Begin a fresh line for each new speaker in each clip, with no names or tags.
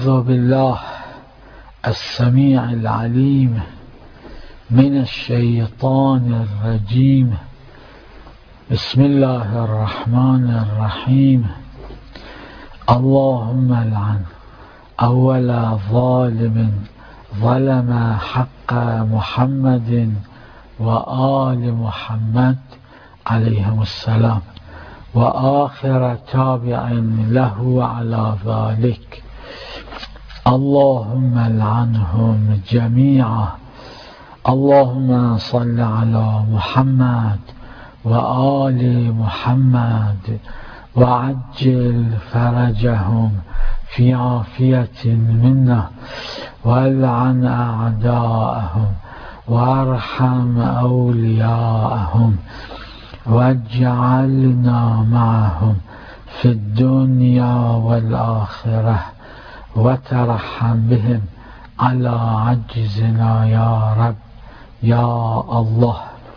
أعوذ بالله السميع العليم من الشيطان الرجيم. بسم الله الرحمن الرحيم. اللهم العن أول ظالم ظلم حق محمد وآل محمد عليهم السلام، وآخر تابع له على ذلك. اللهم العنهم جميعا. اللهم صل على محمد وآل محمد وعجل فرجهم في عافية منا، والعن أعداءهم وارحم أولياءهم، واجعلنا معهم في الدنيا والآخرة، وترحم بهم على عجزنا يا رب يا الله.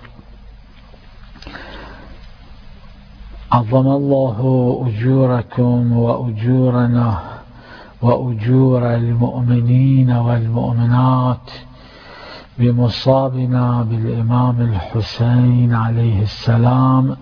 عظم الله أجوركم وأجورنا وأجور المؤمنين والمؤمنات بمصابنا بالإمام الحسين عليه السلام،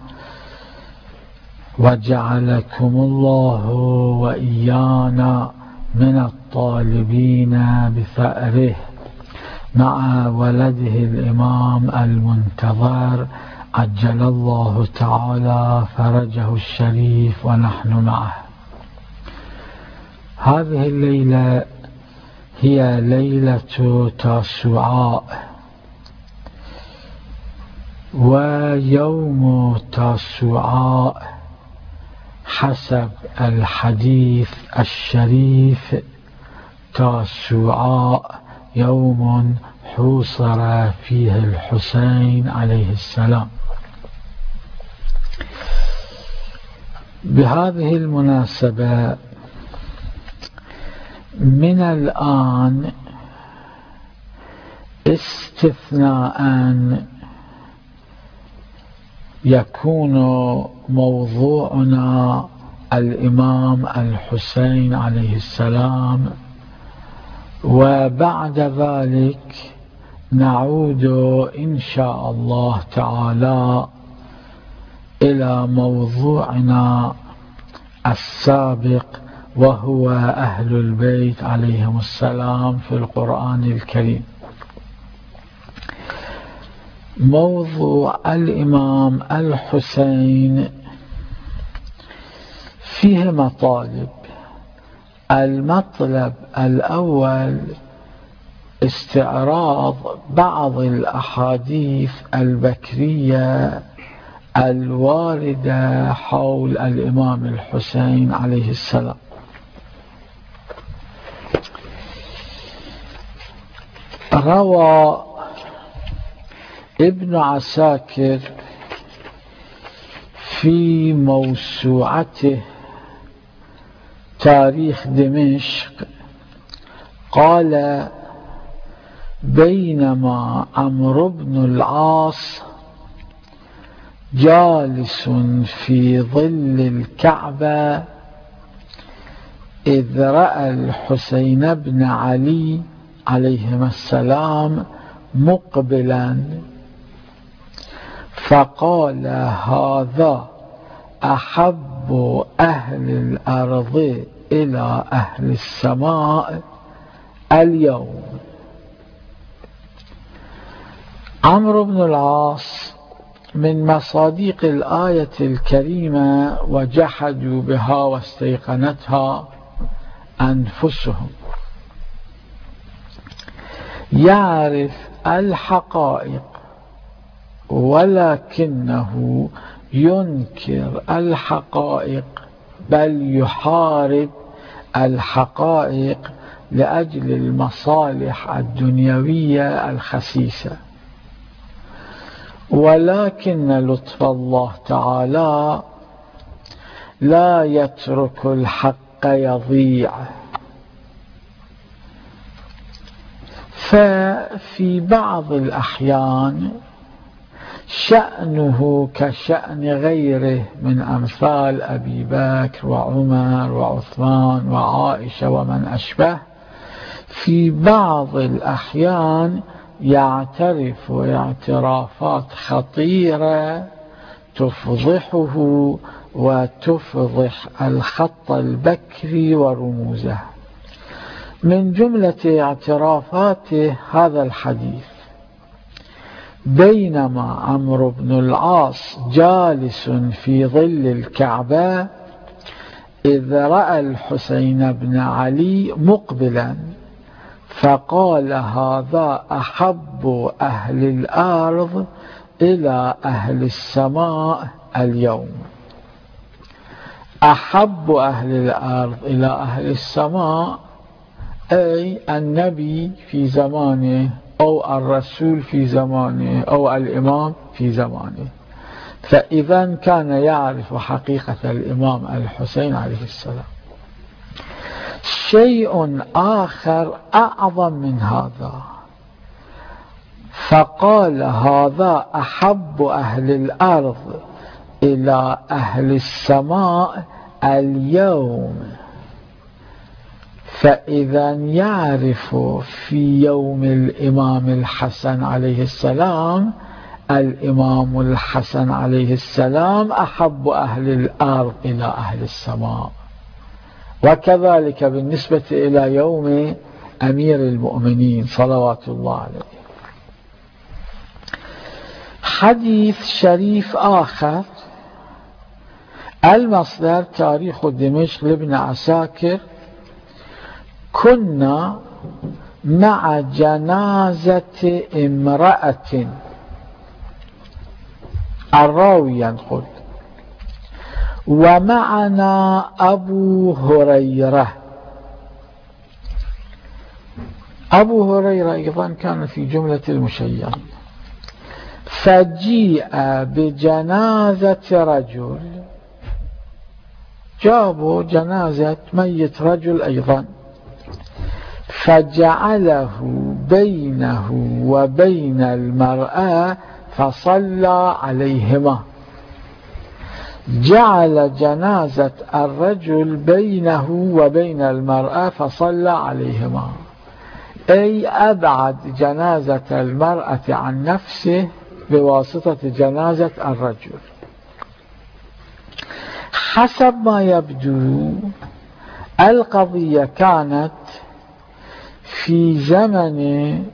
وجعلكم الله وإيانا من الطالبين بثأره مع ولده الإمام المنتظر عجل الله تعالى فرجه الشريف ونحن معه. هذه الليلة هي ليلة تاسوعاء، ويوم تاسوعاء حسب الحديث الشريف تاسوعاء يوم حوصر فيه الحسين عليه السلام. بهذه المناسبة من الآن استثناء يكون موضوعنا الإمام الحسين عليه السلام، وبعد ذلك نعود إن شاء الله تعالى إلى موضوعنا السابق، وهو أهل البيت عليهم السلام في القرآن الكريم. موضوع الإمام الحسين فيه مطالب. المطلب الأول استعراض بعض الأحاديث البكرية الواردة حول الإمام الحسين عليه السلام. روى ابن عساكر في موسوعته تاريخ دمشق قال: بينما عمرو بن العاص جالس في ظل الكعبة إذ رأى الحسين بن علي عليهما السلام مقبلا، فقال: هذا أحب أهل الأرض إلى أهل السماء اليوم. عمرو بن العاص من مصادق الآية الكريمة: وجحدوا بها واستيقنتها أنفسهم، يعرف الحقائق ولكنه ينكر الحقائق، بل يحارب الحقائق لأجل المصالح الدنيوية الخسيسة. ولكن لطف الله تعالى لا يترك الحق يضيع، ففي بعض الأحيان شأنه كشأن غيره من أمثال أبي بكر وعمر وعثمان وعائشة ومن أشبه، في بعض الأحيان يعترف اعترافات خطيرة تفضحه وتفضح الخط البكري ورموزه. من جملة اعترافاته هذا الحديث: بينما عمرو بن العاص جالس في ظل الكعبة إذ رأى الحسين بن علي مقبلا فقال: هذا أحب أهل الأرض إلى أهل السماء اليوم. أحب أهل الأرض إلى أهل السماء أي النبي في زمانه أو الرسول في زمانه أو الإمام في زمانه. فإذا كان يعرف حقيقة الإمام الحسين عليه السلام. شيء آخر أعظم من هذا، فقال: هذا أحب أهل الأرض إلى أهل السماء اليوم. فإذا يعرف في يوم الإمام الحسن عليه السلام الإمام الحسن عليه السلام أحب أهل الأرض إلى أهل السماء، وكذلك بالنسبة إلى يوم أمير المؤمنين صلوات الله عليه. حديث شريف آخر، المصدر تاريخ دمشق لابن عساكر: كنا مع جنازة امرأة، الراوي ينقل: ومعنا أبو هريرة. أبو هريرة أيضا كان في جملة المشيعين. فجيء بجنازة رجل، جابوا جنازة ميت رجل أيضا، فجعله بينه وبين المرأة فصلى عليهما. جعل جنازة الرجل بينه وبين المرأة فصلى عليهما، أي أبعد جنازة المرأة عن نفسه بواسطة جنازة الرجل. حسب ما يبدو القضية كانت في زمن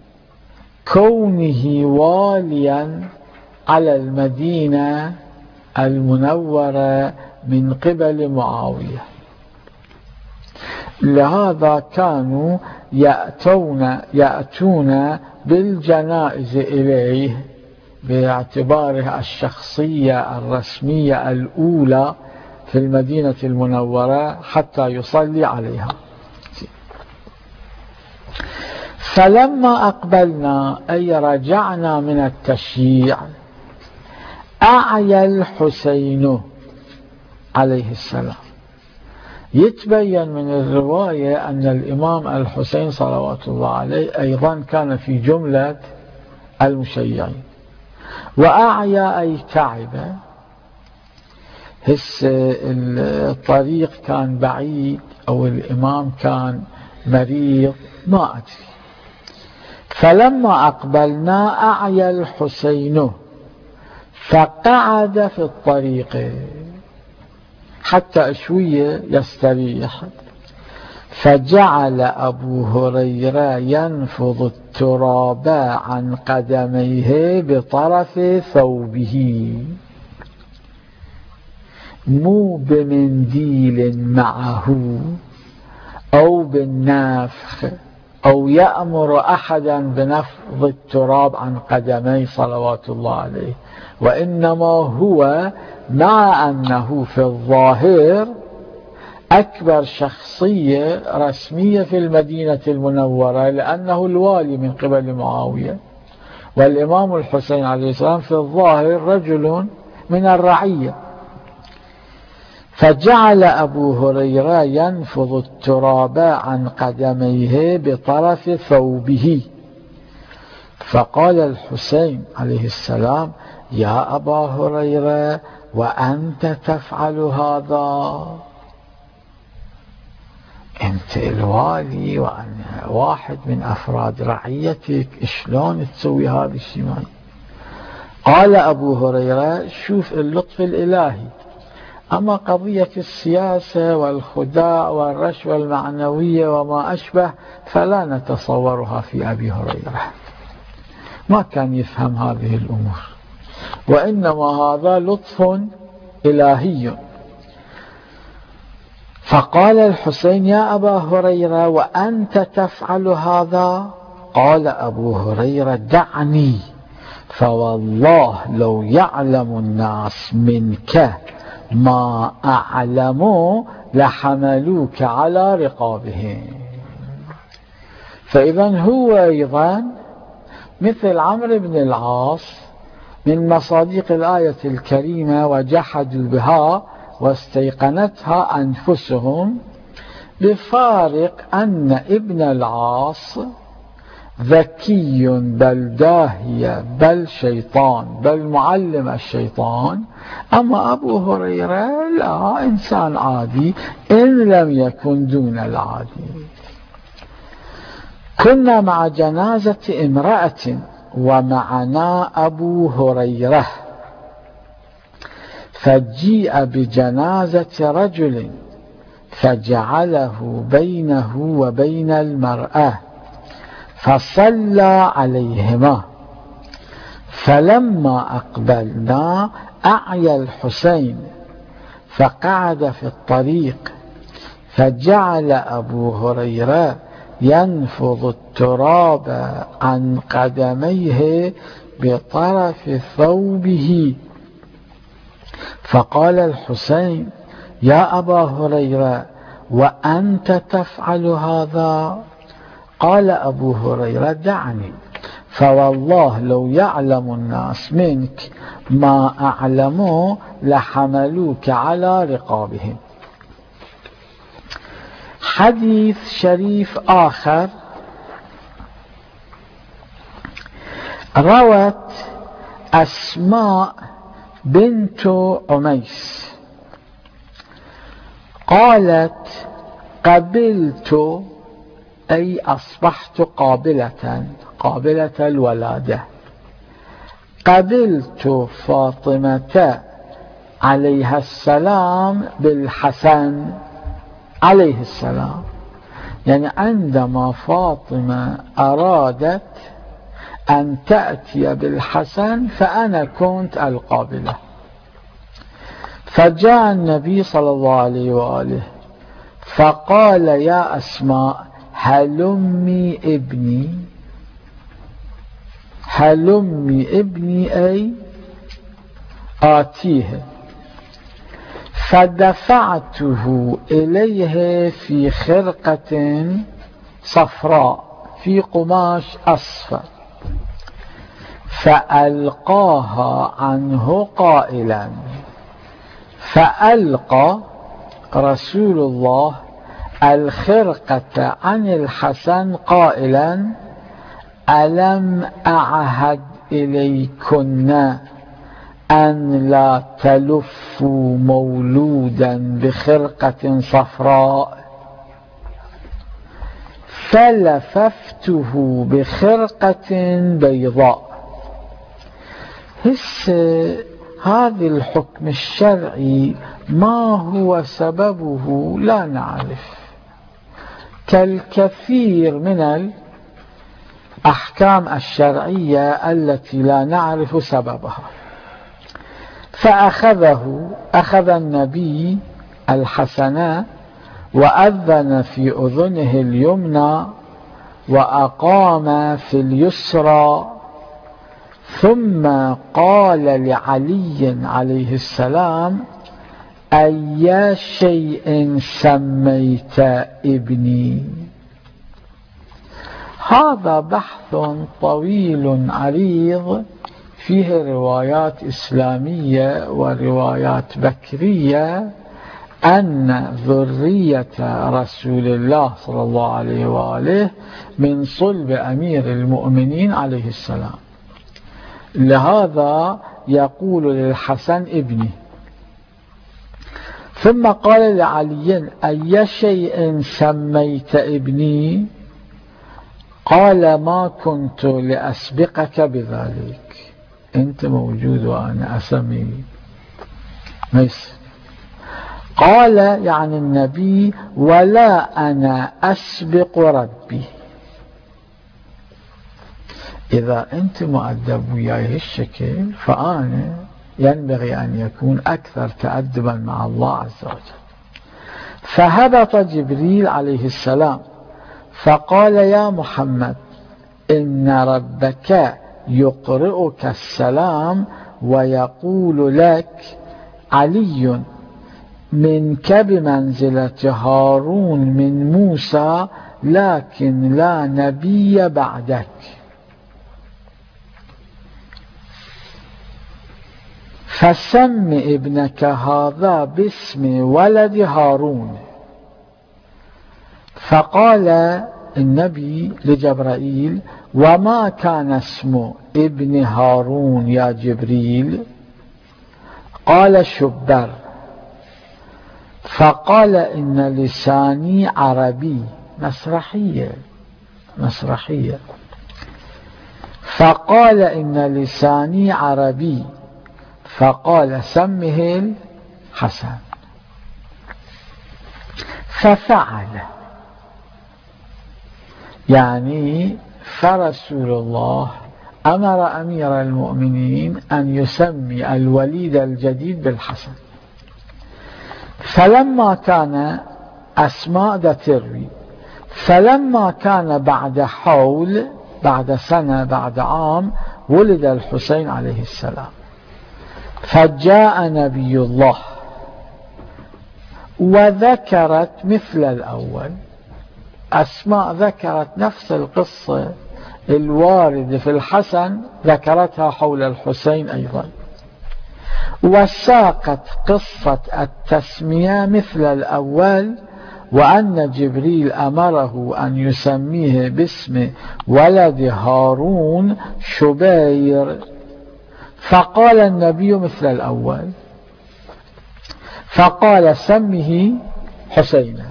كونه واليا على المدينة المنورة من قبل معاوية، لهذا كانوا يأتون بالجنائز إليه باعتباره الشخصية الرسمية الأولى في المدينة المنورة حتى يصلي عليها. فلما أقبلنا أي رجعنا من التشييع أعيا الحسين عليه السلام. يتبين من الرواية أن الإمام الحسين صلوات الله عليه أيضا كان في جملة المشيعين. وأعيا أي تعب، هس الطريق كان بعيد أو الإمام كان مريض ما أدري. فلما أقبلنا أعيا الحسين فقعد في الطريق حتى شوية يستريح. فجعل أبو هريرة ينفض التراب عن قدميه بطرف ثوبه، مو بمنديل معه أو بالنفخ أو يأمر أحدا بنفض التراب عن قدميه صلوات الله عليه، وإنما هو مع أنه في الظاهر أكبر شخصية رسمية في المدينة المنورة لأنه الوالي من قبل معاوية، والإمام الحسين عليه السلام في الظاهر رجل من الرعية. فجعل أبو هريرة ينفض التراب عن قدميه بطرف ثوبه، فقال الحسين عليه السلام: يا أبا هريرة وأنت تفعل هذا؟ أنت الوالي وأنا واحد من أفراد رعيتك، شلون تسوي هذا الشيء معي؟ قال أبو هريرة: شوف اللطف الإلهي، أما قضية السياسة والخداع والرشوة المعنوية وما أشبه فلا نتصورها في أبي هريرة، ما كان يفهم هذه الأمور، وإنما هذا لطف إلهي. فقال الحسين: يا أبا هريرة وأنت تفعل هذا؟ قال أبو هريرة: دعني، فوالله لو يعلم الناس منك ما أعلموا لحملوك على رقابهم. فإذا هو أيضا مثل عمرو بن العاص من مصادق الآية الكريمة: وجحدوا بها واستيقنتها أنفسهم، بفارق أن ابن العاص ذكي بل داهية بل شيطان بل معلم الشيطان، أما أبو هريرة لا، إنسان عادي إن لم يكن دون العادي. كنا مع جنازة امرأة ومعنا أبو هريرة، فجيء بجنازة رجل فجعله بينه وبين المرأة فصلى عليهما، فلما أقبلنا أعيا الحسين فقعد في الطريق، فجعل أبو هريرة ينفض التراب عن قدميه بطرف ثوبه، فقال الحسين: يا أبا هريرة وأنت تفعل هذا؟ قال أبو هريرة: دعني، فوالله لو يعلم الناس منك ما أعلموا لحملوك على رقابهم. حديث شريف آخر روت أسماء بنت عميس قالت: قبلت، أي أصبحت قابلة الولادة، قبلت فاطمة عليها السلام بالحسن عليه السلام، يعني عندما فاطمة أرادت أن تأتي بالحسن فأنا كنت القابلة. فجاء النبي صلى الله عليه وآله فقال: يا أسماء هلمي ابني، هلمي ابني أي آتيه، فدفعته إليه في خرقة صفراء في قماش أصفر، فألقاها عنه قائلا، فألقى رسول الله الخرقة عن الحسن قائلا: ألم أعهد إليكن أن لا تلفوا مولودا بخرقة صفراء؟ فلففته بخرقة بيضاء. هذا الحكم الشرعي ما هو سببه لا نعرف، كالكثير من الأحكام الشرعية التي لا نعرف سببها. أخذ النبي الحسن وأذن في أذنه اليمنى وأقام في اليسرى، ثم قال لعلي عليه السلام: أي شيء سميت ابني؟ هذا بحث طويل عريض فيه روايات إسلامية وروايات بكرية، أن ذرية رسول الله صلى الله عليه وآله من صلب أمير المؤمنين عليه السلام. لهذا يقول للحسن ابني. ثم قال لعلي: أي شيء سميت ابني؟ قال: ما كنت لأسبقك بذلك، أنت موجود وأنا أسمي ميس. قال يعني النبي: ولا أنا أسبق ربي. إذا أنت مؤدب وياي هالشكل فأنا ينبغي أن يكون أكثر تأدبا مع الله عز وجل. فهبط جبريل عليه السلام فقال: يا محمد، إن ربك يقرئك السلام ويقول لك: علي منك بمنزلة هارون من موسى، لكن لا نبي بعدك. فسم ابنك هذا باسم ولد هارون. فقال النبي لجبرائيل: وما كان اسم ابن هارون يا جبريل؟ قال: شبر. فقال: إن لساني عربي. مسرحية. فقال: إن لساني عربي. فقال: سمه الحسن. ففعل، يعني فرسول الله أمر أمير المؤمنين أن يسمي الوليد الجديد بالحسن. فلما كان أسماء تروي، فلما كان بعد حول، بعد سنة، بعد عام، ولد الحسين عليه السلام. فجاء نبي الله وذكرت مثل الأول. أسماء ذكرت نفس القصة الواردة في الحسن، ذكرتها حول الحسين أيضا، وساقت قصة التسمية مثل الأول، وأن جبريل أمره أن يسميه باسم ولد هارون شبير. فقال النبي مثل الأول، فقال: سمه حسين.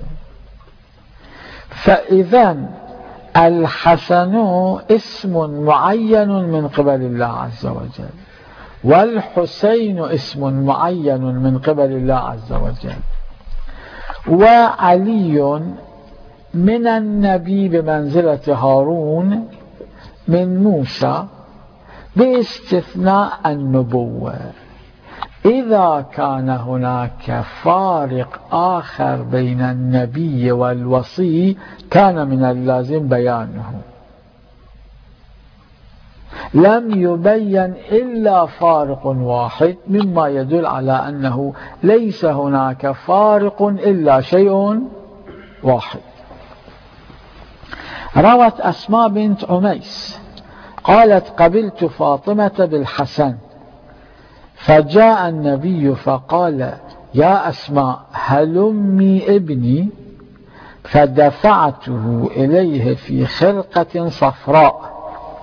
فإذا الحسن اسم معين من قبل الله عز وجل، والحسين اسم معين من قبل الله عز وجل، وعلي من النبي بمنزلة هارون من موسى باستثناء النبوة. إذا كان هناك فارق آخر بين النبي والوصي كان من اللازم بيانه. لم يبين إلا فارق واحد، مما يدل على أنه ليس هناك فارق إلا شيء واحد. روت أسماء بنت عميس قالت: قبلت فاطمة بالحسن، فجاء النبي فقال: يا أسماء، هلمي ابني. فدفعته إليه في خرقة صفراء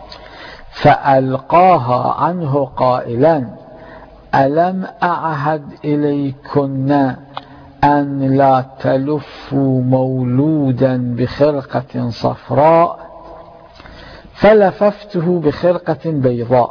فألقاها عنه قائلا: ألم أعهد إليكن أن لا تلفوا مولودا بخرقة صفراء؟ فلففته بخرقة بيضاء.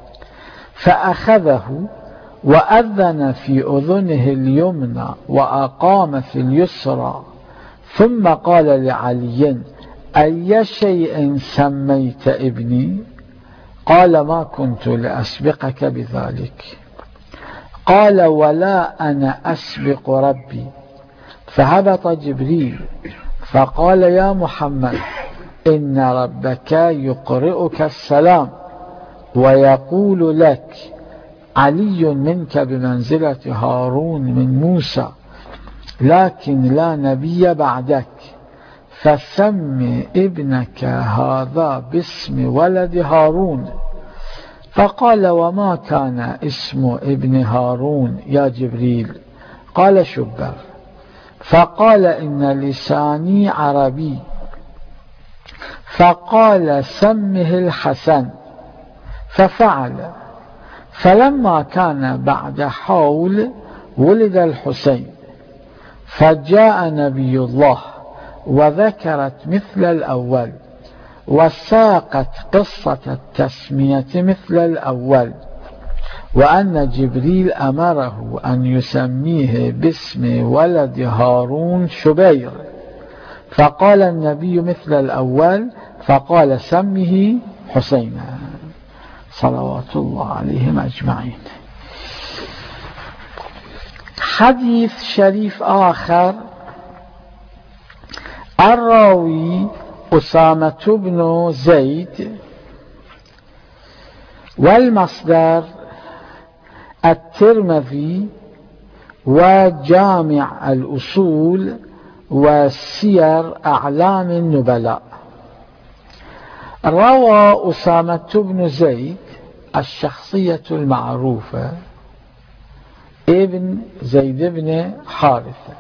فأخذه وأذن في أذنه اليمنى وأقام في اليسرى، ثم قال لعلي: أي شيء سميت ابني؟ قال: ما كنت لأسبقك بذلك. قال: ولا أنا أسبق ربي. فهبط جبريل فقال: يا محمد، إن ربك يقرئك السلام ويقول لك: علي منك بمنزلة هارون من موسى، لكن لا نبي بعدك. فسم ابنك هذا باسم ولد هارون. فقال: وما كان اسم ابن هارون يا جبريل؟ قال شبر فقال إن لساني عربي، فقال سمه الحسن، ففعل. فلما كان بعد حول ولد الحسين، فجاء نبي الله وذكرت مثل الأول، وساقت قصة التسمية مثل الأول، وأن جبريل أمره أن يسميه باسم ولد هارون شبير، فقال النبي مثل الأول، فقال سمه حسين صلوات الله عليهم أجمعين. حديث شريف آخر، الراوي أسامة بن زيد، والمصدر الترمذي وجامع الأصول وسير أعلام النبلاء. روى أسامة بن زيد الشخصية المعروفة ابن زيد بن حارثة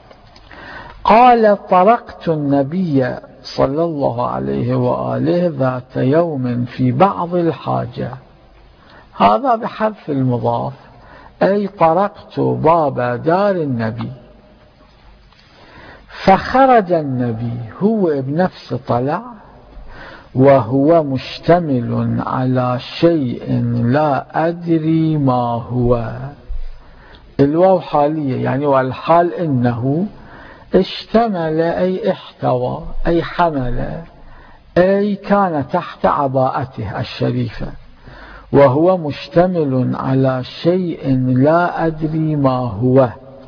قال طرقت النبي صلى الله عليه وآله ذات يوم في بعض الحاجة، هذا بحذف المضاف، أي طرقت باب دار النبي، فخرج النبي هو بنفسه طلع وهو مشتمل على شيء لا أدري ما هو، الواو حالية يعني، والحال إنه اشتمل أي احتوى أي حمل أي كان تحت عباءته الشريفة، وهو مشتمل على شيء لا أدري ما هو.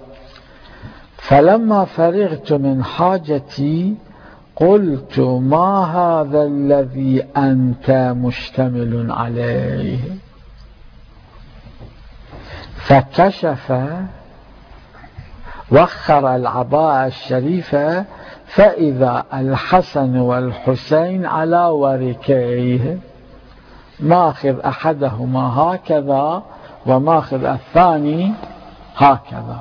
فلما فرغت من حاجتي قلت ما هذا الذي أنت مشتمل عليه؟ فكشف وخر العباءة الشريفة، فإذا الحسن والحسين على وركيه، ماخذ أحدهما هكذا وماخذ الثاني هكذا.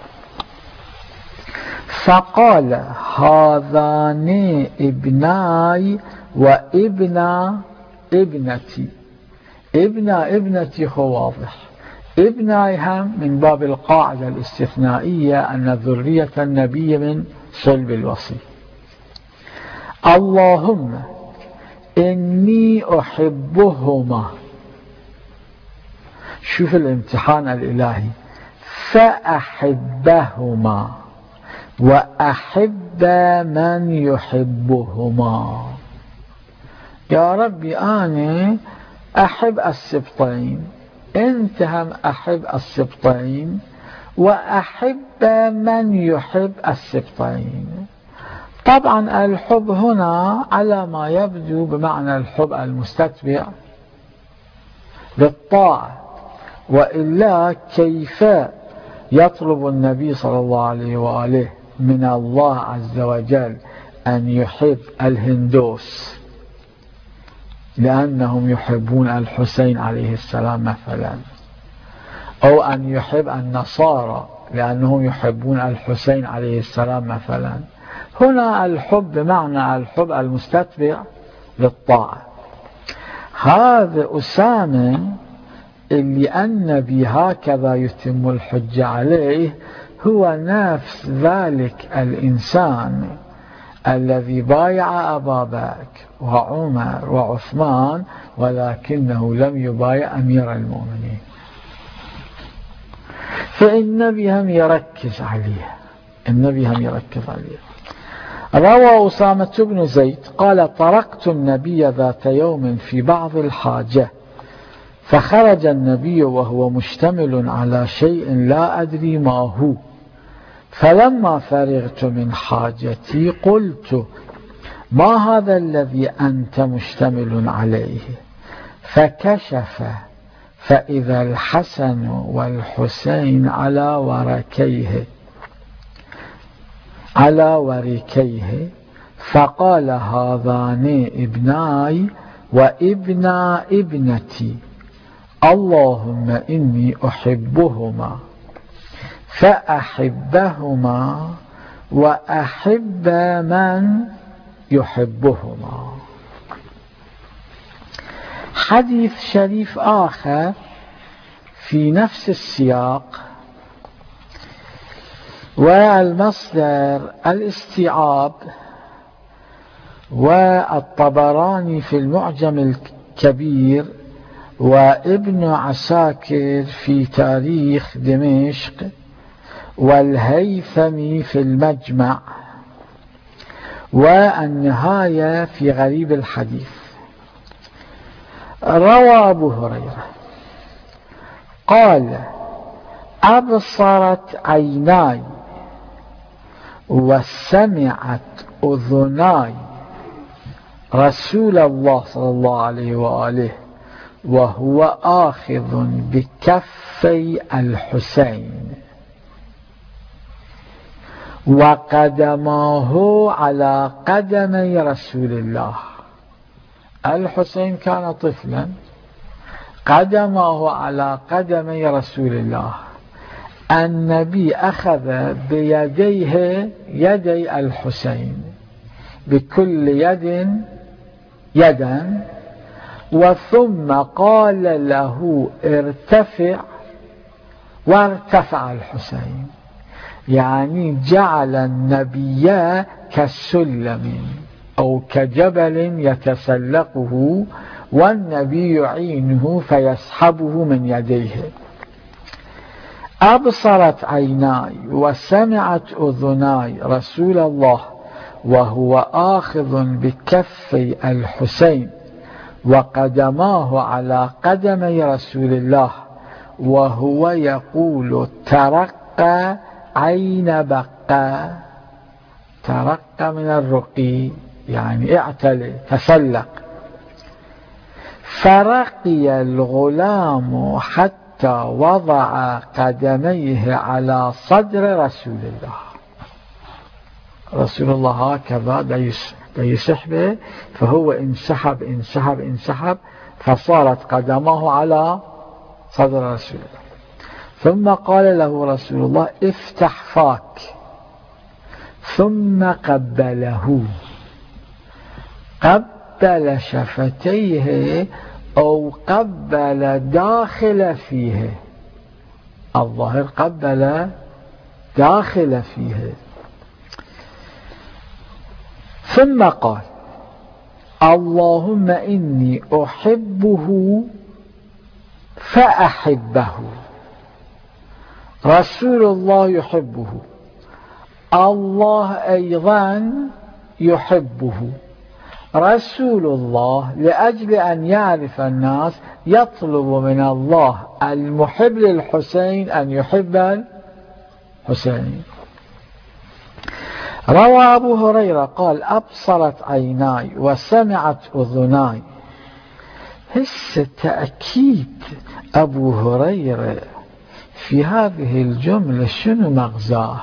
فقال هذان ابناي وابن ابنتي، ابن ابنتي هو واضح، ابناي هم من باب القاعدة الاستثنائية أن ذرية النبي من صلب الوصي. اللهم إني أحبهما، شوف الامتحان الإلهي، فأحبهما وأحب من يحبهما. يا ربي أنا أحب السبطين، أنت هم أحب السبطين وأحب من يحب السبطين. طبعا الحب هنا على ما يبدو بمعنى الحب المستتبع للطاعة، وإلا كيف يطلب النبي صلى الله عليه وآله من الله عز وجل أن يحب الهندوس لأنهم يحبون الحسين عليه السلام مثلا، أو أن يحب النصارى لأنهم يحبون الحسين عليه السلام مثلا. هنا الحب بمعنى الحب المستتبع للطاعة. هذا أسامة اللي النبي هكذا يتم الحجة عليه هو نفس ذلك الإنسان الذي بايع أبا بكر وعمر وعثمان ولكنه لم يبايع أمير المؤمنين، فالنبي هم يركز عليه، النبي هم يركز عليه. روى أسامة بن زيد قال طرقت النبي ذات يوم في بعض الحاجة، فخرج النبي وهو مشتمل على شيء لا أدري ما هو، فلما فرغت من حاجتي قلت ما هذا الذي أنت مشتمل عليه؟ فكشف فإذا الحسن والحسين على وركيه، فقال هذان ابناي وابن ابنتي، اللهم إني أحبهما، فأحبهما وأحب من يحبهما. حديث شريف آخر في نفس السياق، والمصدر الاستيعاب والطبراني في المعجم الكبير وابن عساكر في تاريخ دمشق والهيثمي في المجمع والنهاية في غريب الحديث. روى أبو هريرة قال: أبصرت عيناي وسمعت أذناي رسول الله صلى الله عليه وآله وهو آخذ بكفي الحسين وقدماه على قدمي رسول الله. الحسين كان طفلا، قدماه على قدمي رسول الله. النبي أخذ بيديه يدي الحسين، بكل يد يدا، وثم قال له ارتفع، وارتفع الحسين. يعني جعل النبي كالسلم أو كجبل يتسلقه، والنبي يعينه فيسحبه من يديه. أبصرت عيناي وسمعت أذناي رسول الله وهو آخذ بكفي الحسين وقدماه على قدمي رسول الله وهو يقول ترقى عين بقى. ترقى من الرقي، يعني اعتلي، تسلق. فرقي الغلام حتى وضع قدميه على صدر رسول الله. رسول الله هكذا يسحبه، فهو انسحب انسحب انسحب، فصارت قدمه على صدر رسول الله. ثم قال له رسول الله افتح فاك، ثم قبله، قبل شفتيه أو قبل داخل فيه، الظاهر قبل داخل فيه. ثم قال اللهم إني أحبه فأحبه. رسول الله يحبه، الله أيضا يحبه. رسول الله لأجل أن يعرف الناس يطلب من الله المحب للحسين أن يحب الحسين. روى أبو هريرة قال أبصرت عيناي وسمعت أذناي. هسه تأكيد أبو هريرة في هذه الجملة شنو مغزاه؟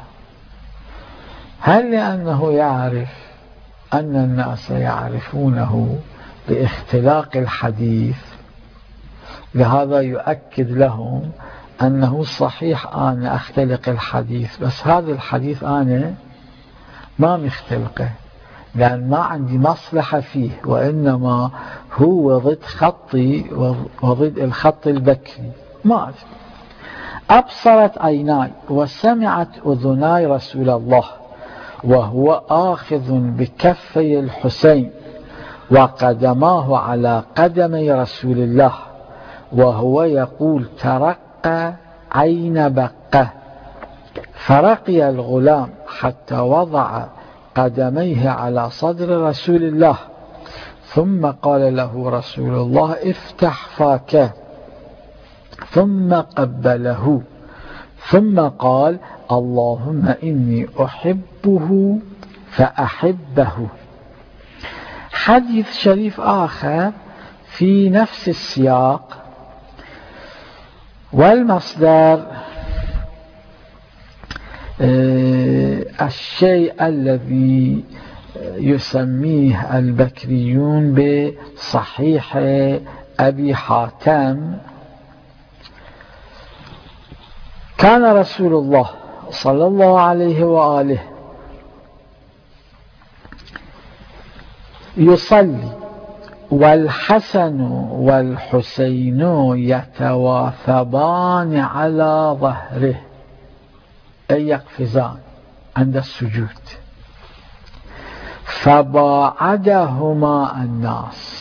هل لأنه يعرف أن الناس يعرفونه باختلاق الحديث، لهذا يؤكد لهم أنه صحيح أنا أختلق الحديث، بس هذا الحديث أنا ما مختلقه لأن ما عندي مصلحة فيه، وإنما هو ضد خطي وضد الخط البكري. ما أعرف. أبصرت عيناي وسمعت أذناي رسول الله وهو آخذ بكفي الحسين وقدماه على قدمي رسول الله وهو يقول ترقى عين بقى. فرقي الغلام حتى وضع قدميه على صدر رسول الله، ثم قال له رسول الله افتح فاك، ثم قبله، ثم قال اللهم إني أحبه فأحبه. حديث شريف آخر في نفس السياق، والمصدر الشيء الذي يسميه البكريون بصحيح أبي حاتم. كان رسول الله صلى الله عليه وآله يصلي والحسن والحسين يتواثبان على ظهره، أي يقفزان عند السجود، فباعدهما الناس،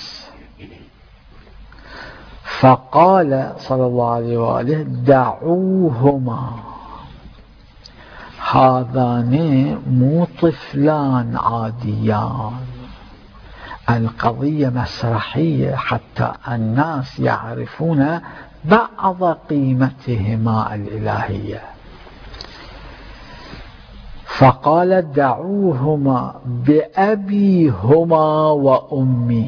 فقال صلى الله عليه وآله: دعوهما، هذان مو طفلان عاديان، القضية مسرحية حتى الناس يعرفون بعض قيمتهما الإلهية. فقال: دعوهما بأبيهما وأمي،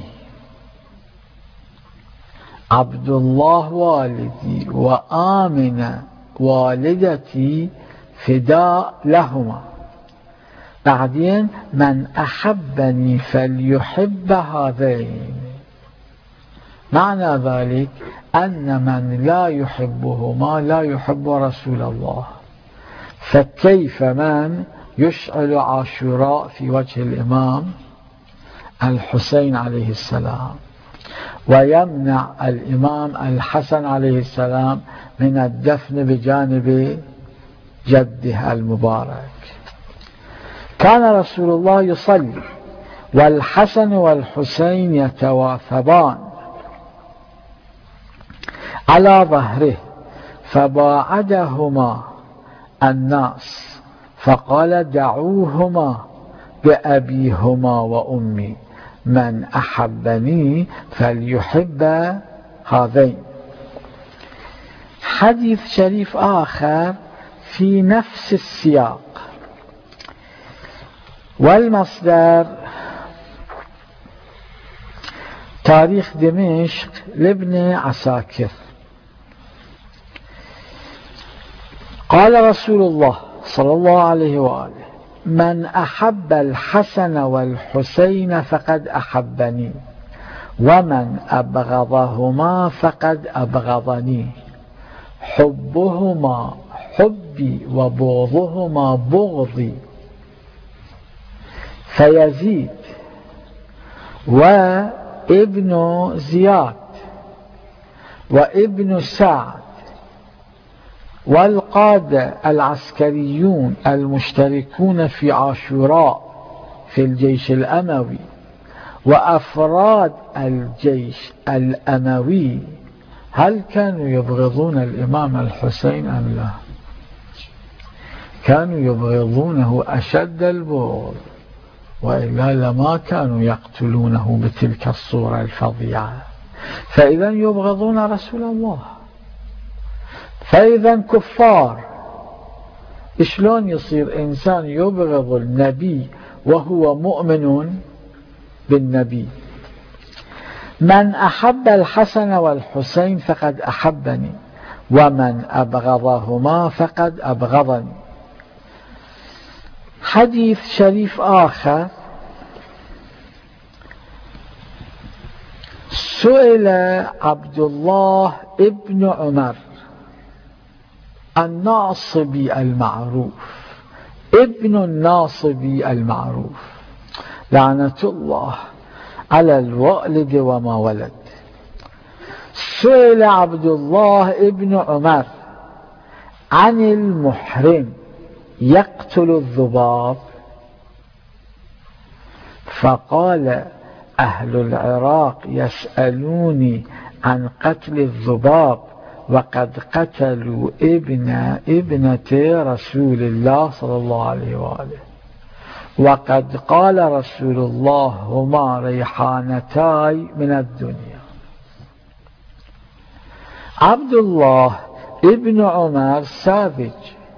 عبد الله والدي وآمنة والدتي فداء لهما. بعدين: من أحبني فليحب هذين. معنى ذلك أن من لا يحبهما لا يحب رسول الله، فكيف من يشعل عاشوراء في وجه الإمام الحسين عليه السلام ويمنع الإمام الحسن عليه السلام من الدفن بجانب جده المبارك؟ كان رسول الله يصلي والحسن والحسين يتواثبان على ظهره، فباعدهما الناس، فقال: دعوهما بأبيهما وأمي، من أحبني فليحب هذين. حديث شريف آخر في نفس السياق، والمصدر تاريخ دمشق لابن عساكر. قال رسول الله صلى الله عليه وآله: من أحب الحسن والحسين فقد أحبني، ومن أبغضهما فقد أبغضني، حبهما حبي وبغضهما بغضي. فيزيد وابن زياد وابن سعد والقادة العسكريون المشتركون في عاشوراء في الجيش الأموي وأفراد الجيش الأموي، هل كانوا يبغضون الإمام الحسين أم لا؟ كانوا يبغضونه أشد البغض، وإلا لما كانوا يقتلونه بتلك الصورة الفظيعة. فإذا يبغضون رسول الله، فإذا كفار. شلون يصير إنسان يبغض النبي وهو مؤمن بالنبي؟ من أحب الحسن والحسين فقد أحبني، ومن أبغضهما فقد أبغضني. حديث شريف آخر، سئل عبد الله ابن عمر الناصبي المعروف، ابن الناصبي المعروف، لعنة الله على الوالد وما ولد. سئل عبد الله ابن عمر عن المحرم يقتل الذباب، فقال: أهل العراق يسألوني عن قتل الذباب وقد قتلوا ابنة رسول الله صلى الله عليه وآله، وقد قال رسول الله: هما ريحانتاي من الدنيا. عبد الله ابن عمر ساذج،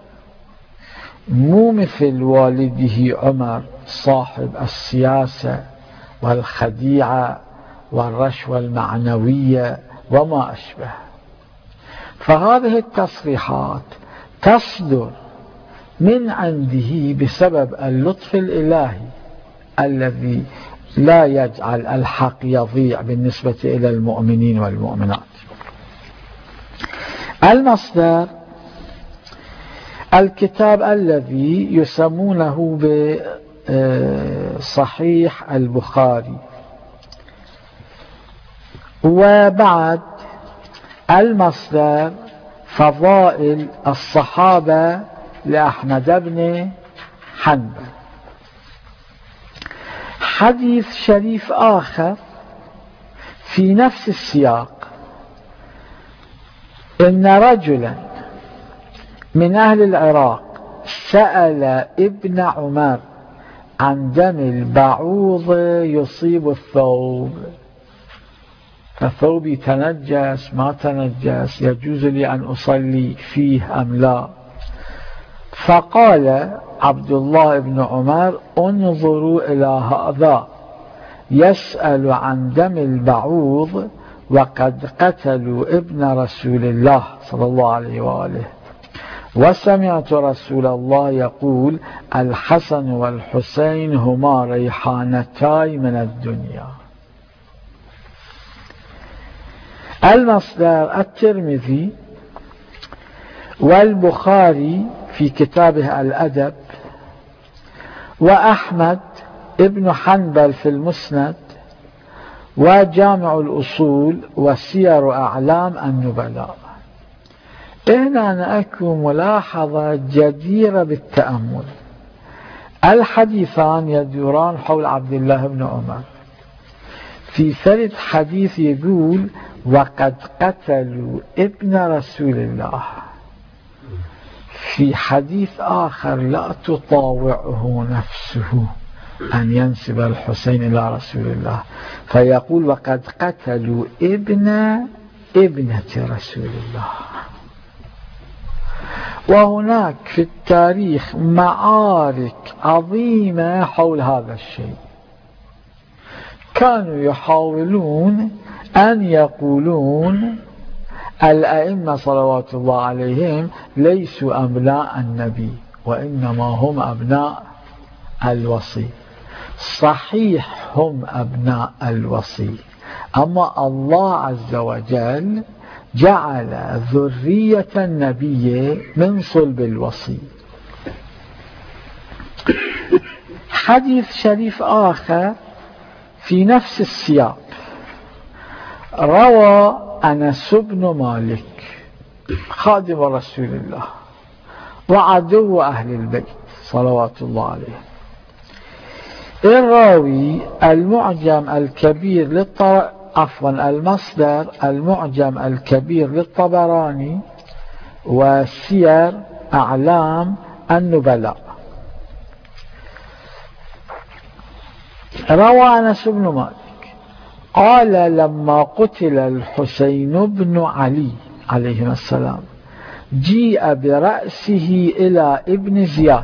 مو مثل والده عمر صاحب السياسة والخديعة والرشوة المعنوية وما أشبه. فهذه التصريحات تصدر من عنده بسبب اللطف الإلهي الذي لا يجعل الحق يضيع بالنسبة إلى المؤمنين والمؤمنات. المصدر الكتاب الذي يسمونه بصحيح البخاري. وبعد المصدر فضائل الصحابة لأحمد بن حنبل. حديث شريف آخر في نفس السياق: إن رجلا من أهل العراق سأل ابن عمر عن دم البعوض يصيب الثوب، فالثوب تنجس ما تنجس، يجوز لي أن أصلي فيه أم لا؟ فقال عبد الله بن عمر: انظروا إلى هذا يسأل عن دم البعوض وقد قتلوا ابن رسول الله صلى الله عليه وآله، وسمعت رسول الله يقول: الحسن والحسين هما ريحانتاي من الدنيا. المصدر الترمذي والبخاري في كتابه الأدب، وأحمد ابن حنبل في المسند، وجامع الأصول، وسير أعلام النبلاء. هنا نأكل ملاحظة جديرة بالتأمل. الحديثان يدوران حول عبد الله بن عمر. في ثالث حديث يقول: وقد قتلوا ابن رسول الله. في حديث آخر لا تطاوعه نفسه أن ينسب الحسين إلى رسول الله، فيقول: وقد قتلوا ابنة رسول الله. وهناك في التاريخ معارك عظيمة حول هذا الشيء. كانوا يحاولون أن يقولون الأئمة صلوات الله عليهم ليسوا أبناء النبي، وإنما هم أبناء الوصي. صحيح هم أبناء الوصي، أما الله عز وجل جعل ذرية النبي من صلب الوصي. حديث شريف آخر في نفس السياق: روى أنس بن مالك خادم رسول الله وعدو أهل البيت صلوات الله عليه. الراوي المعجم الكبير المصدر المعجم الكبير للطبراني وسير أعلام النبلاء. روى أنس بن مالك قال: لما قتل الحسين بن علي عليه السلام جيء برأسه إلى ابن زياد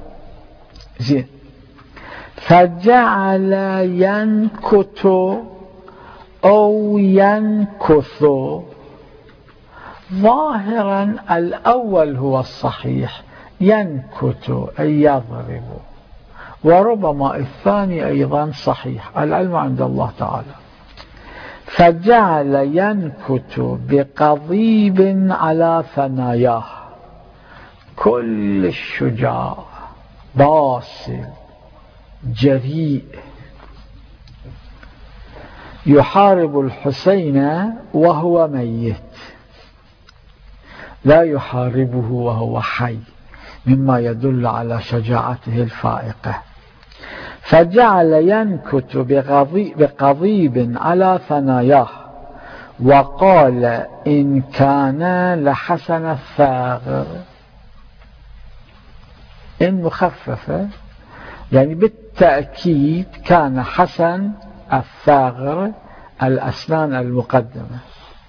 فجعل ينكت أو ينكث. ظاهرا الأول هو الصحيح، ينكت أي يضرب، وربما الثاني أيضا صحيح، العلم عند الله تعالى. فجعل ينكت بقضيب على ثناياه، كل الشجاع باصل جريء يحارب الحسين وهو ميت، لا يحاربه وهو حي، مما يدل على شجاعته الفائقة. فجعل ينكت بقضيب على ثناياه وقال: إن كان لحسن الثاغر. إن مخففة، يعني بالتأكيد كان حسن الثاغر الأسنان المقدمة.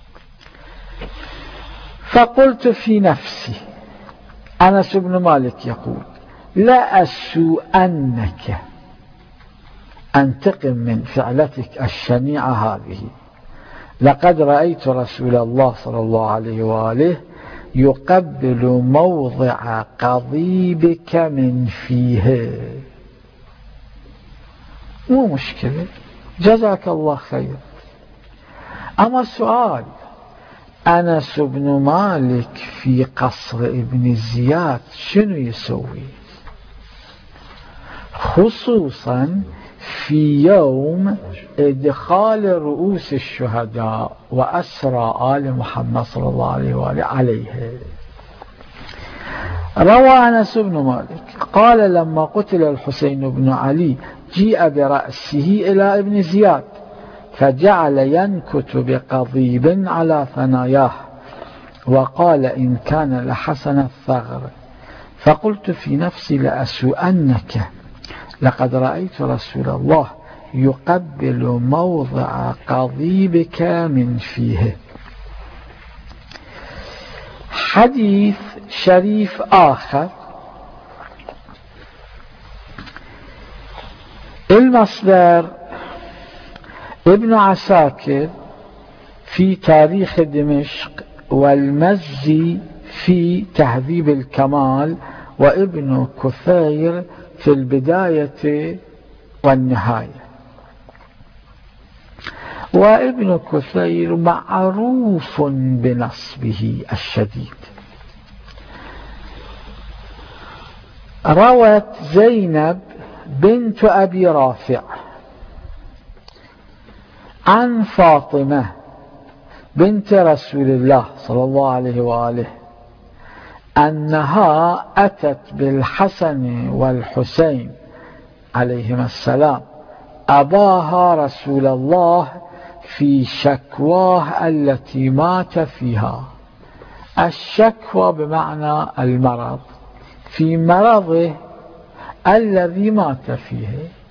فقلت في نفسي، أنس بن مالك يقول: لا أسوءنك، أنتقم من فعلتك الشنيعة هذه. لقد رأيت رسول الله صلى الله عليه وآله يقبل موضع قضيبك من فيه. مو مشكلة، جزاك الله خير. أما السؤال: أنس بن مالك في قصر ابن زياد شنو يسوي؟ خصوصا في يوم إدخال رؤوس الشهداء وأسرى آل محمد صلى الله عليه وآله عليه. روى أنس بن مالك قال لما قتل الحسين بن علي جيء برأسه إلى ابن زياد فجعل ينكت بقضيب على ثناياه وقال إن كان لحسن الثغر، فقلت في نفسي لأسوأنك، لقد رأيت رسول الله يقبل موضع قضيبك من فيه. حديث شريف آخر. المصدر ابن عساكر في تاريخ دمشق، والمزي في تهذيب الكمال، وابن كثير في البداية والنهاية. وابن كثير معروف بنصبه الشديد. روت زينب بنت أبي رافع عن فاطمة بنت رسول الله صلى الله عليه وآله أنها أتت بالحسن والحسين عليهما السلام أباها رسول الله في شكواه التي مات فيها. الشكوى بمعنى المرض، في مرضه الذي مات فيه،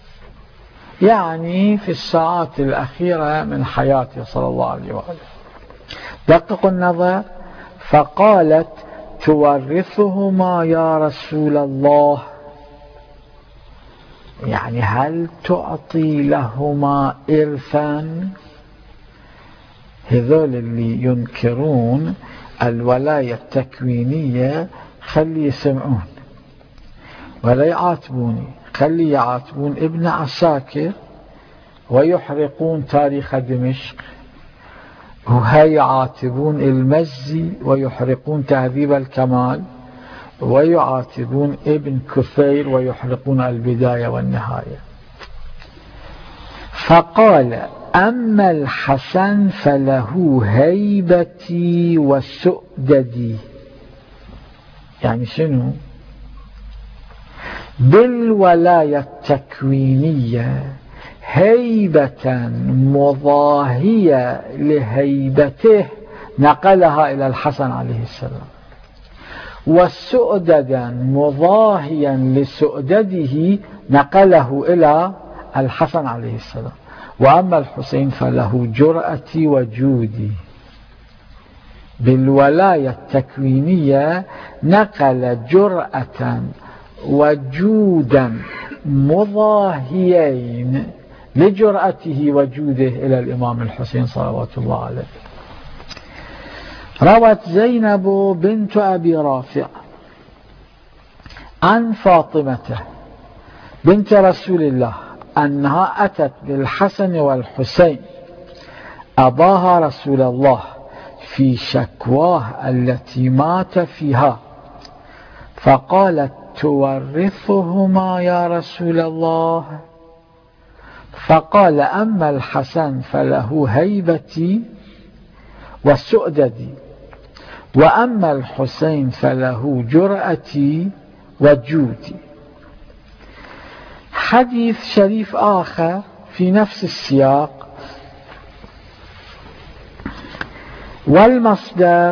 يعني في الساعات الأخيرة من حياته صلى الله عليه وآله. دققوا النظر، فقالت تورثهما يا رسول الله، يعني هل تعطي لهما إرثا؟ هذول اللي ينكرون الولاية التكوينية خلي يسمعون ولا يعاتبوني، خلي يعاتبون ابن عساكر ويحرقون تاريخ دمشق، وهي يعاتبون المزي ويحرقون تهذيب الكمال، ويعاتبون ابن كثير ويحرقون البداية والنهاية. فقال أما الحسن فله هيبتي وسؤددي. يعني شنو؟ بالولاية التكوينية هيبة مضاهية لهيبته نقلها إلى الحسن عليه السلام، وسؤددا مضاهيا لسؤدده نقله إلى الحسن عليه السلام. وأما الحسين فله جرأتي وجودي. بالولاية التكوينية نقل جرأة وجودا مضاهيين لجرأته وجوده إلى الإمام الحسين صلوات الله عليه. روت زينب بنت أبي رافع عن فاطمة بنت رسول الله أنها أتت بالحسن والحسين أباها رسول الله في شكواه التي مات فيها، فقالت تورثهما يا رسول الله؟ فقال أما الحسن فله هيبتي وسؤددي، وأما الحسين فله جرأتي وجودي. حديث شريف آخر في نفس السياق. والمصدر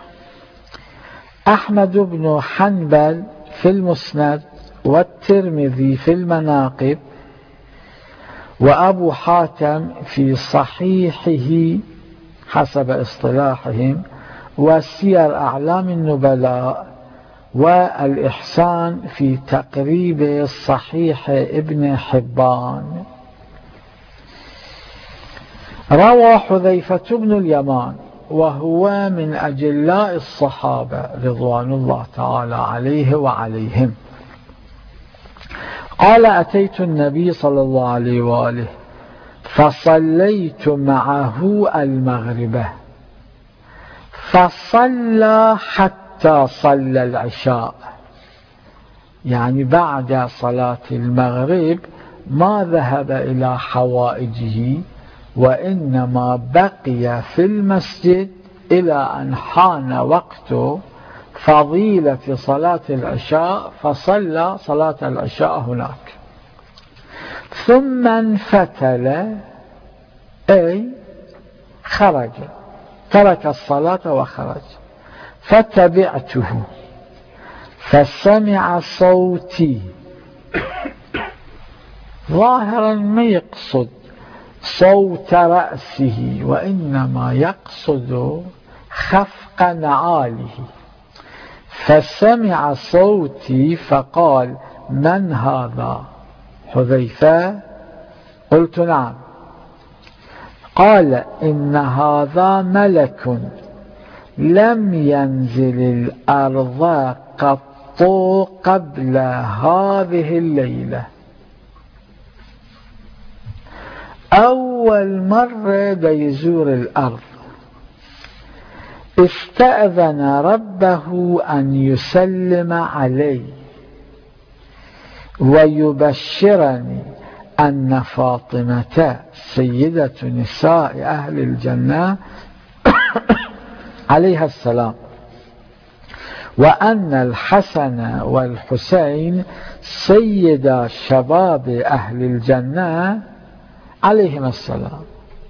أحمد بن حنبل في المسند، والترمذي في المناقب، وأبو حاتم في صحيحه حسب اصطلاحهم، وسير أعلام النبلاء، والإحسان في تقريب صحيح ابن حبان. روى حذيفة بن اليمان وهو من أجلاء الصحابة رضوان الله تعالى عليه وعليهم، قال أتيت النبي صلى الله عليه وآله فصليت معه المغرب، فصلى حتى صلى العشاء، يعني بعد صلاة المغرب ما ذهب إلى حوائجه، وإنما بقي في المسجد إلى أن حان وقت فضيلة صلاة العشاء، فصلى صلاة العشاء هناك. ثم انفتل، أي خرج، ترك الصلاة وخرج. فتبعته فسمع صوتي، ظاهرا ما يقصد صوت رأسه، وإنما يقصد خفق نعاله. فسمع صوتي فقال: من هذا؟ حذيفة؟ قلت: نعم. قال: إن هذا ملك لم ينزل الأرض قط قبل هذه الليلة، أول مرة بيزور الأرض. استأذن ربه أن يسلم علي ويبشرني أن فاطمة سيدة نساء أهل الجنة عليها السلام، وأن الحسن والحسين سيدا شباب أهل الجنة عليهم السلام.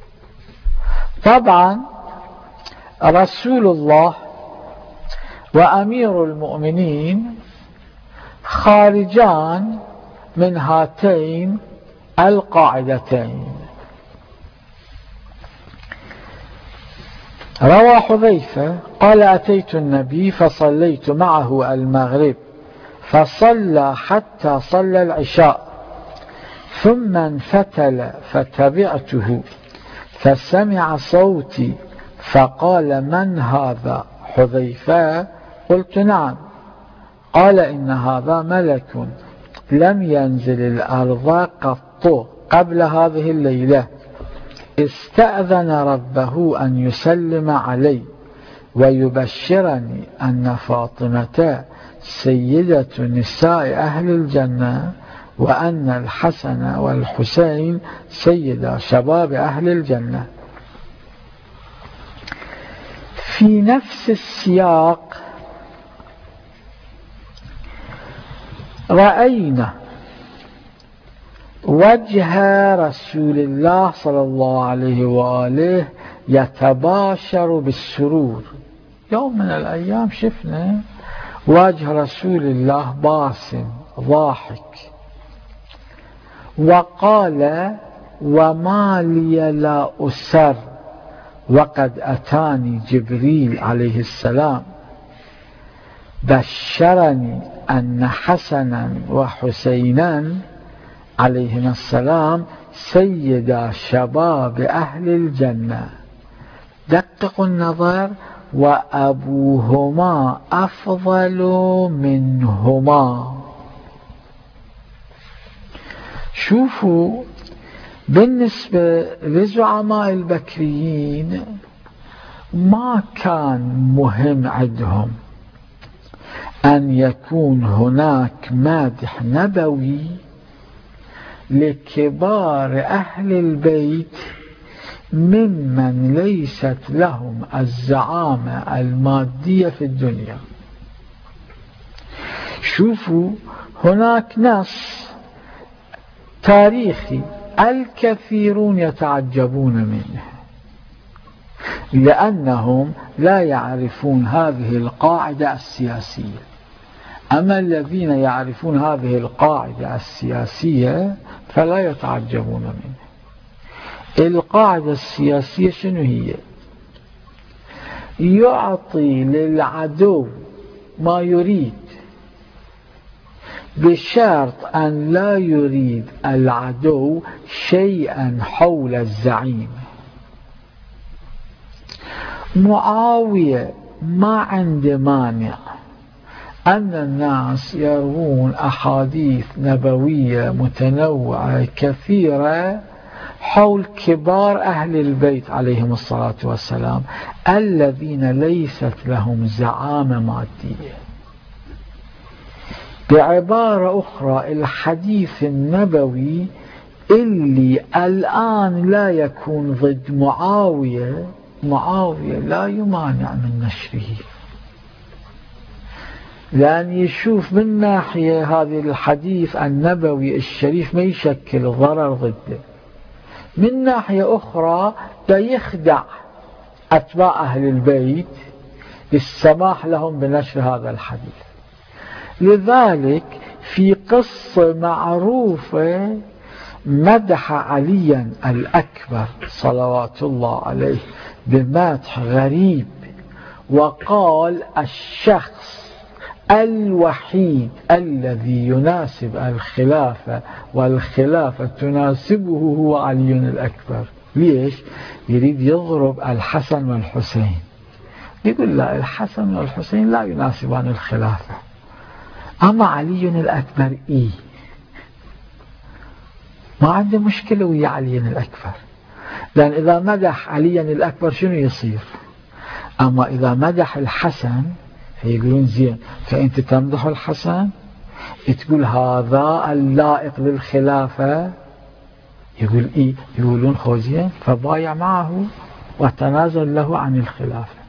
طبعا رسول الله وأمير المؤمنين خارجان من هاتين القاعدتين. روى حذيفة قال: أتيت النبي فصليت معه المغرب، فصلى حتى صلى العشاء، ثم انفتل فتبعته فسمع صوتي فقال: من هذا؟ حذيفة؟ قلت: نعم. قال: إن هذا ملك لم ينزل الأرض قط قبل هذه الليلة، استأذن ربه أن يسلم علي ويبشرني أن فاطمة سيدة نساء أهل الجنة، وأن الحسن والحسين سيدا شباب أهل الجنة. في نفس السياق رأينا وجه رسول الله صلى الله عليه وآله يتباشر بالسرور. يوم من الأيام شفنا وجه رسول الله باسم ضاحك، وقال: وما لي لا أسر وقد أتاني جبريل عليه السلام بشرني أن حسنا وحسينا عليهما السلام سيدا شباب أهل الجنة. دققوا النظر: وأبوهما أفضل منهما. شوفوا، بالنسبة لزعماء البكريين ما كان مهم عندهم أن يكون هناك مادح نبوي لكبار أهل البيت ممن ليست لهم الزعامة المادية في الدنيا. شوفوا، هناك نص تاريخي الكثيرون يتعجبون منه، لأنهم لا يعرفون هذه القاعدة السياسية. أما الذين يعرفون هذه القاعدة السياسية فلا يتعجبون منه. القاعدة السياسية شنو هي؟ يعطي للعدو ما يريد بشرط أن لا يريد العدو شيئا حول الزعيم. معاوية ما عنده مانع أن الناس يروون أحاديث نبوية متنوعة كثيرة حول كبار أهل البيت عليهم الصلاة والسلام الذين ليست لهم زعامة مادية. بعبارة أخرى، الحديث النبوي اللي الآن لا يكون ضد معاوية لا يمانع من نشره، لأن يشوف من ناحية هذا الحديث النبوي الشريف ما يشكل ضرر ضده، من ناحية أخرى دا يخدع أتباع أهل البيت بالسماح لهم بنشر هذا الحديث. لذلك في قصة معروفة مدح عليا الأكبر صلوات الله عليه بمدح غريب، وقال الشخص الوحيد الذي يناسب الخلافة والخلافة تناسبه هو علي الأكبر. ليش؟ يريد يضرب الحسن والحسين، يقول لا، الحسن والحسين لا يناسبان الخلافة، أما علي الأكبر ما عنده مشكلة ويا علي الأكبر، لأن إذا مدح علي الأكبر شنو يصير؟ أما إذا مدح الحسن فيقولون زين، فأنت تمدح الحسن تقول هذا اللائق للخلافة، يقول يقولون خوزين، فبايع معه وتنازل له عن الخلافة.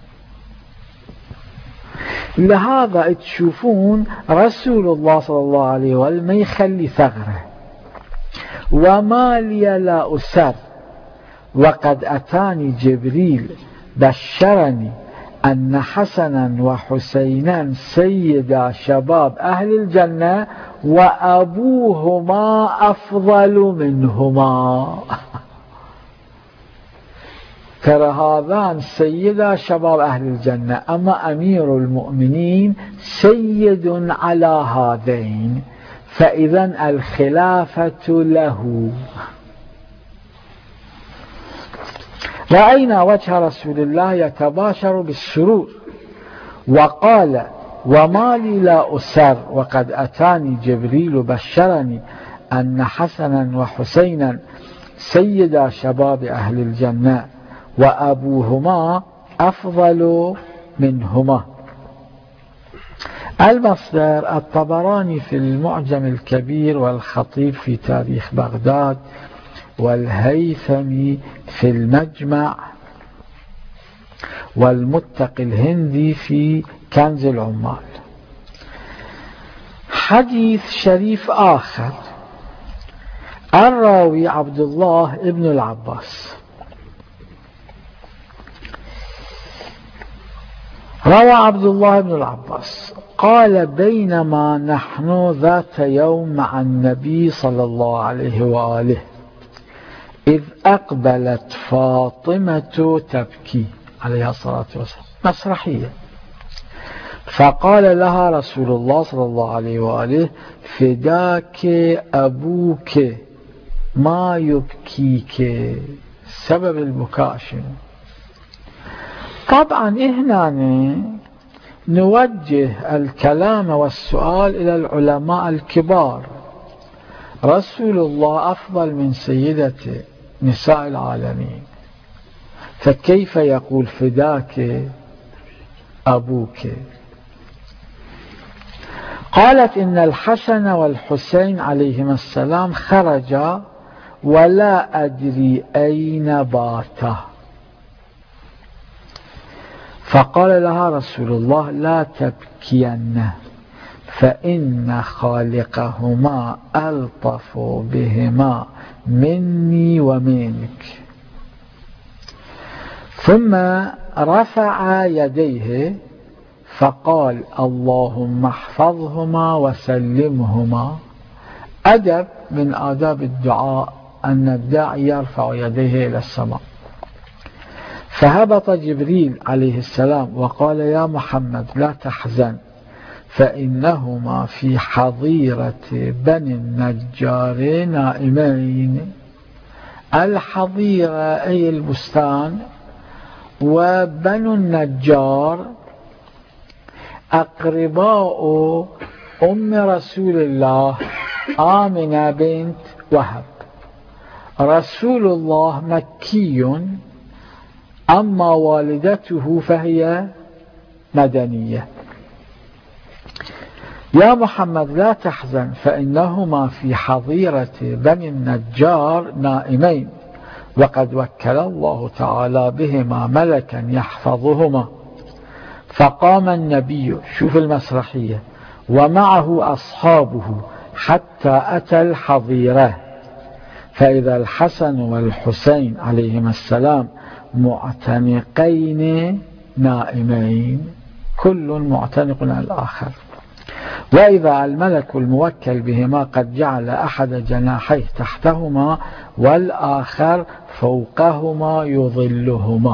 لهذا تشوفون رسول الله صلى الله عليه وسلم ما يخلي ثغرة، وما لي لا أسر وقد أتاني جبريل بشرني أن حسنا وحسينا سيدا شباب أهل الجنة وأبوهما أفضل منهما. ترى هذان سيدا شباب أهل الجنة، أما أمير المؤمنين سيد على هذين، فإذن الخلافة له. رأينا وجه رسول الله يتباشر بالسرور، وقال وما لي لا أسر وقد أتاني جبريل بشرني أن حسنا وحسينا سيدا شباب أهل الجنة وأبوهما أفضل منهما. المصدر الطبراني في المعجم الكبير، والخطيب في تاريخ بغداد، والهيثمي في المجمع، والمتقي الهندي في كنز العمال. حديث شريف آخر، الراوي عبد الله ابن العباس روى عبد الله بن العباس قال بينما نحن ذات يوم مع النبي صلى الله عليه وآله إذ أقبلت فاطمة تبكي عليها الصلاة والسلام، مسرحية، فقال لها رسول الله صلى الله عليه وآله فداك أبوك ما يبكيك، سبب البكاء شنو؟ طبعا هنا نوجه الكلام والسؤال إلى العلماء الكبار. رسول الله أفضل من سيدة نساء العالمين، فكيف يقول فداك أبوك؟ قالت إن الحسن والحسين عليهما السلام خرجا ولا أدري أين باتا، فقال لها رسول الله لا تبكين فإن خالقهما ألطف بهما مني ومنك. ثم رفع يديه فقال اللهم احفظهما وسلمهما. أدب من آداب الدعاء أن الداعي يرفع يديه إلى السماء. فهبط جبريل عليه السلام وقال يا محمد لا تحزن فإنهما في حظيرة بني النجار نائمين. الحظيرة أي البستان، وبنو النجار أقرباء أم رسول الله آمنة بنت وهب. رسول الله مكي، أما والدته فهي مدنية. يا محمد لا تحزن فإنهما في حظيرة بني النجار نائمين، وقد وكل الله تعالى بهما ملكا يحفظهما. فقام النبي، شوف المسرحية، ومعه أصحابه حتى أتى الحظيرة، فإذا الحسن والحسين عليهما السلام معتنقين نائمين، كل معتنق على الآخر. وإذا الملك الموكل بهما قد جعل أحد جناحيه تحتهما والآخر فوقهما يظلهما.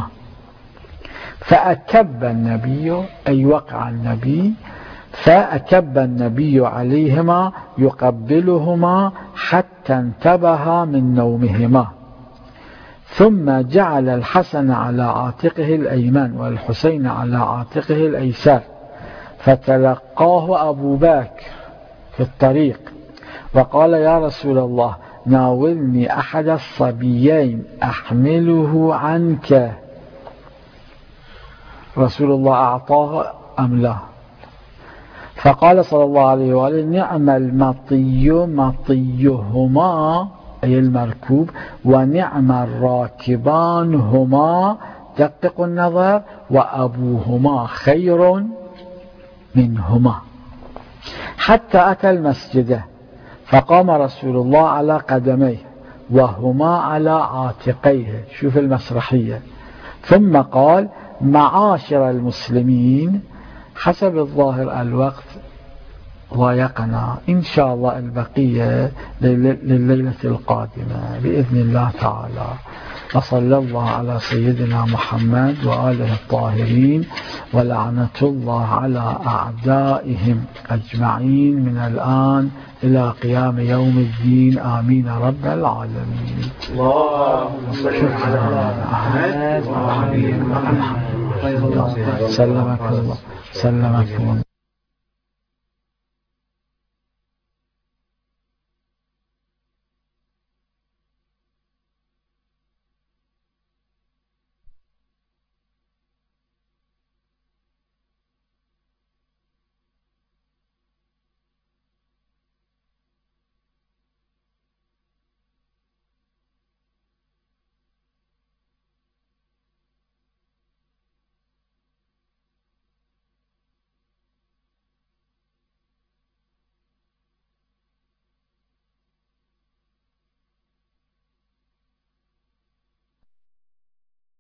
فأكب النبي، أي وقع النبي، فأكب النبي عليهما يقبلهما حتى انتبها من نومهما، ثم جعل الحسن على عاتقه الأيمن والحسين على عاتقه الأيسر، فتلقاه أبو بكر في الطريق وقال: يا رسول الله، ناولني أحد الصبيين أحمله عنك. رسول الله أعطاه أم لا؟ فقال صلى الله عليه وآله: نعم المطي مطيهما، أي المركوب، ونعم الراكبان هما، دقق النظر، وأبوهما خير منهما. حتى أتى المسجد، فقام رسول الله على قدميه وهما على عاتقيه، شوف المسرحية، ثم قال: معاشر المسلمين، حسب الظاهر الوقت ضايقنا، إن شاء الله البقية لليلة القادمة بإذن الله تعالى. وصلى الله على سيدنا محمد وآله الطاهرين، ولعنة الله على أعدائهم أجمعين من الآن إلى قيام يوم الدين، آمين رب العالمين.
اللهم صل على محمد وعلى آله
سلمك الله.